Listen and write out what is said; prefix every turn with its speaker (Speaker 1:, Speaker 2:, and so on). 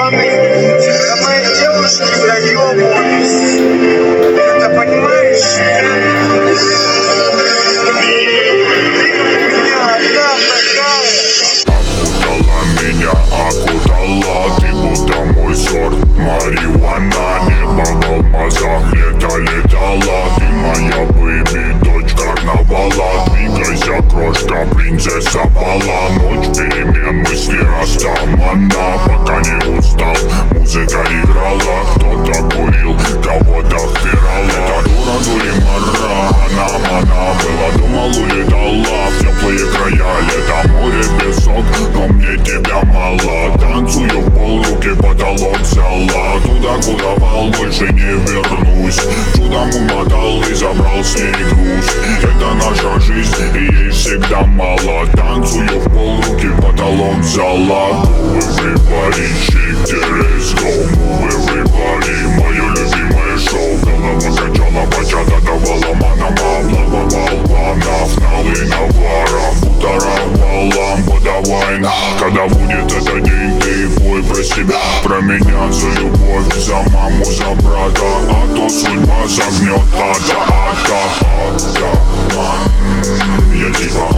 Speaker 1: ебаный. На моей девушке проебывались. Ты понимаешь? Меня одна такая.
Speaker 2: Окутала меня, окутала. Ты будто мой сорт марихуана. Небо в алмазах летала. Ты моя бэйби, дочь карнавала. Двигайся, крошка, принцесса бала. Ночь перемен, мысли растамана. Пока не устал, музыка играла. Кто-то курил, кого-то втирала. Эта дура дуримара, она была, думал, улетала в теплые края. Лето, море, песок, но мне тебя мало. Танцую в пол, руки потолок взяла. Туда, куда вал, больше не вернусь. Чудом умотал и забрал с ней груз. Это наша жизнь, и ей всегда мало. Танцую в пол, руки потолок взяла. Move everybody, shake their ass, go. Move everybody, мое любимое шоу. Голова качала, бачата давала манама. Плавал планов, налы навара. Бутаровала, подавай на. Когда будет этот день, ты пой про себя, про меня, за любовь, за маму, за брата. А то судьба загнет, я типа